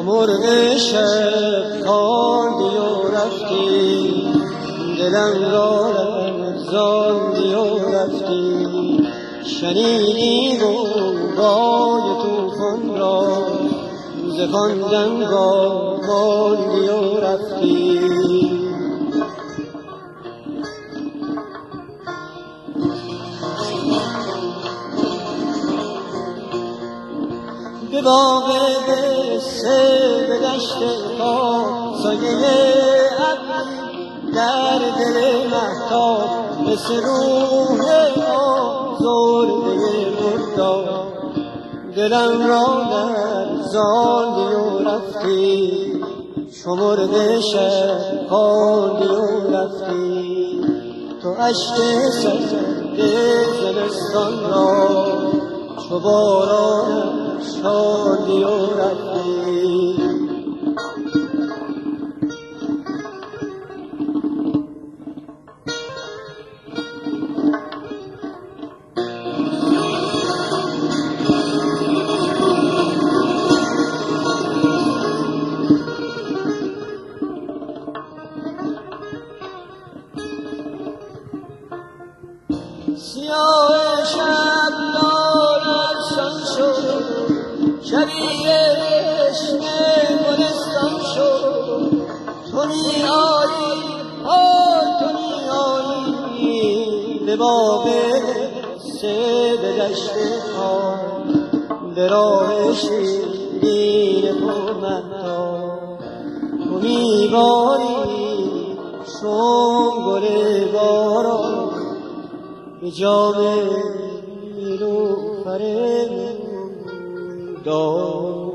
مرغ شب خواندی و رفتی، دلم را لرزاندی و رفتی. شنیدی غوغای طوفان را، ز خواندن ماندی و رفتی. به باغ قصه به دشت پاک، سایه ابری در دل مهتاب، مثل روح آزرده مردار. دلم را لرزاندی و رفتی، چو مرغ شب خواندی و رفتی. تو اشک سرد زمستان را، چو باران شاندی و رفتی. سیاه شب نارسان شد، شبیه تشنه گلستان شد. تو می آیی تو می آیی، به باغ قصه به دشت پاک، به راه شیرین پرمهتاب. تو می باری چون گل باران، به جام نیلوفر دار.